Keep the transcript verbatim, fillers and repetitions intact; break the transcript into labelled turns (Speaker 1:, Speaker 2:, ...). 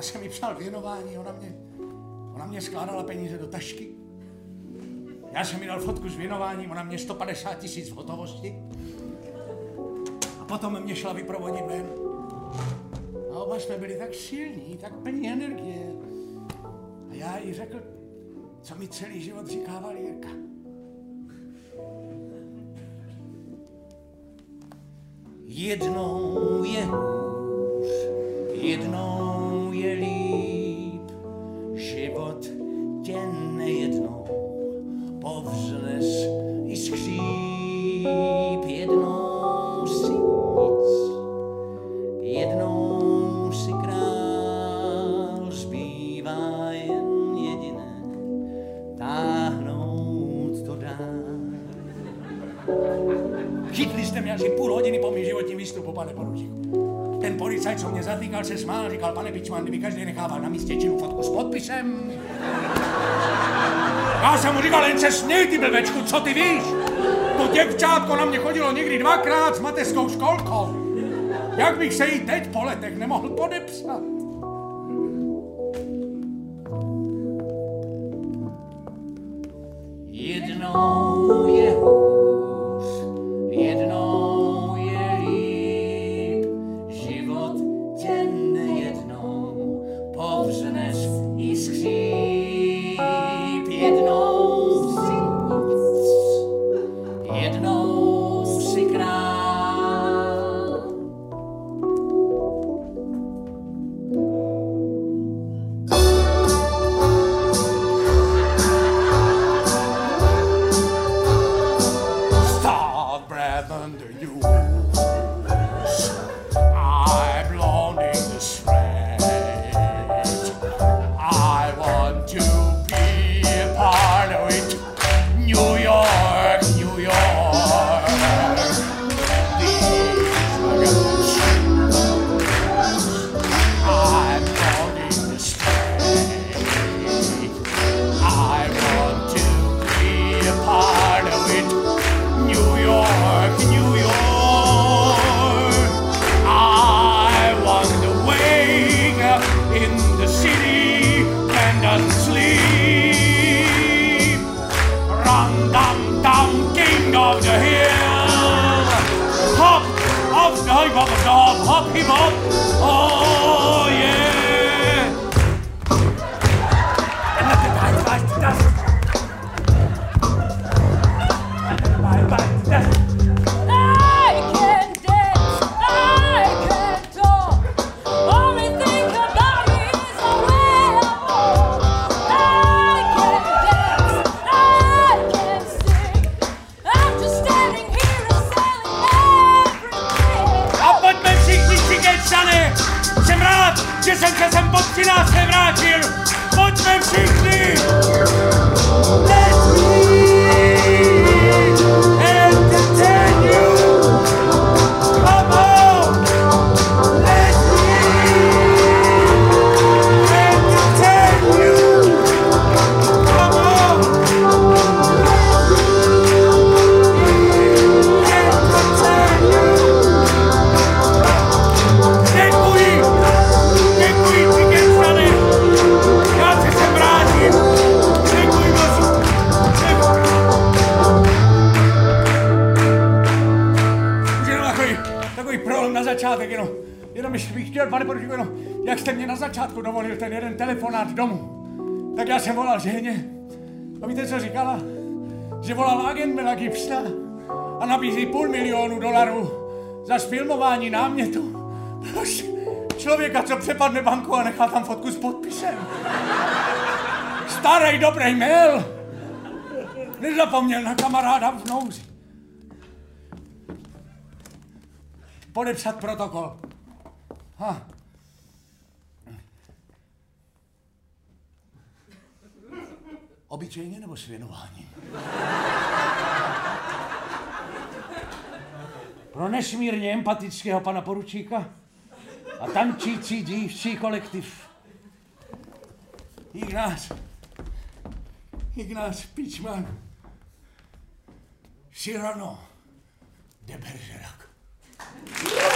Speaker 1: jsem jí psal věnování, ona mě, ona mě skládala peníze do tašky. Já jsem jí dal fotku s věnováním, ona mě sto padesát tisíc v hotovosti. A potom mě šla vyprovodit ven. A oba jsme byli tak silní, tak plní energie. A já jí řekl, co mi celý život říká Valírka. Jednou je hůř, jednou je líp, život tě nejednou povznes i skříp, jednou si nic, jednou si král, zbývá jen jediné, táhnout to dál. Chytli jste mě asi půl hodiny po mým životním výstupu, pane poručíku. Ten policajt, co mě zatýkal, se smál, říkal, pane Pičman, kdyby každý nechával na místě činu fotku s podpisem. Já jsem mu říkal, jen se směj, ty blbečku, co ty víš? To děvčátko na mě chodilo někdy dvakrát s mateřskou školkou. Jak bych se jí teď po letech nemohl podepsat? Jednou je hůř, jednou je líp, život tě nejednou povznes i skříp, jednou si nic, jednou si král. Start breathing the news. I'm loading the spread. I want to be a part of it. New York, New York. These nuggets. I'm loading the spread. I want to be a part of it. New York, New York. I want to wake up in the city and doesn't sleep. Rum dum dum, king of the hill. Hop of the hip hop of the hop, hop hip hop. Oh yeah. And let the guy bite the dust. Bye bye the dust.
Speaker 2: I can dance, I can talk. Only think about me is a way I walk. I can dance, I can sing. I'm just standing here and selling everything.
Speaker 1: A pojďme všichni Čigečany! Jsem rád, že jsem se sem pod třinácté vrátil! Pojďme všichni! Let me entertain you! Come on! Let me entertain you! Come on! Entertain you! Děkuji! Děkuji, Čigečany! Já se sem vrátím! Děkuji moc! Už jenom takový, takový prolom na začátek, jenom, jenom bych chtěl, pane poručíku, jenom, jak jste mě na začátku dovolil ten jeden telefonát domů, tak já jsem volal ženě. A víte, co říkala? Že volal agent Mela Gibsona a nabízí půl milionu dolarů za sfilmování námětu. Proč? Člověka, co přepadne banku a nechá tam fotku s podpisem. Starej dobrý mail. Nezapomněl na kamaráda v nouzi. Podepsat protokol. Ha. Obyčejně nebo s věnováním? Pro nesmírně empatického pana poručíka a tančící dívčí kolektiv. Ignác. Ignác Pičman. Cyrano de Bergerac.